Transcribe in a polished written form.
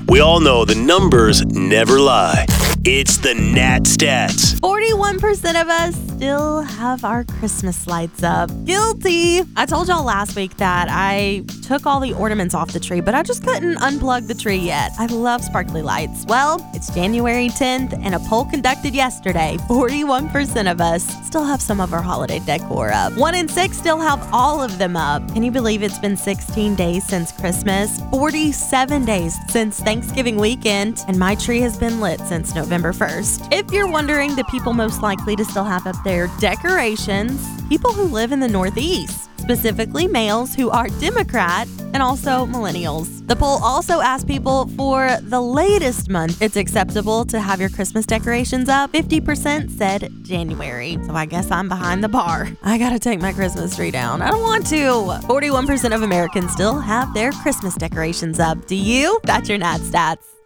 We all know the numbers never lie. It's the Nat Stats. 41% of us still have our Christmas lights up. Guilty! I told y'all last week that I took all the ornaments off the tree, but I just couldn't unplug the tree yet. I love sparkly lights. Well, it's January 10th, and a poll conducted yesterday. 41% of us still have some of our holiday decor up. 1 in 6 still have all of them up. Can you believe it's been 16 days since Christmas? 47 days since Thanksgiving weekend, and my tree has been lit since November 1st. If you're wondering the people most likely to still have up their decorations, people who live in the Northeast, specifically males who are Democrat and also millennials. The poll also asked people for the latest month it's acceptable to have your Christmas decorations up. 50% said January. So I guess I'm behind the bar. I gotta take my Christmas tree down. I don't want to. 41% of Americans still have their Christmas decorations up. Do you? That's your Nat Stats.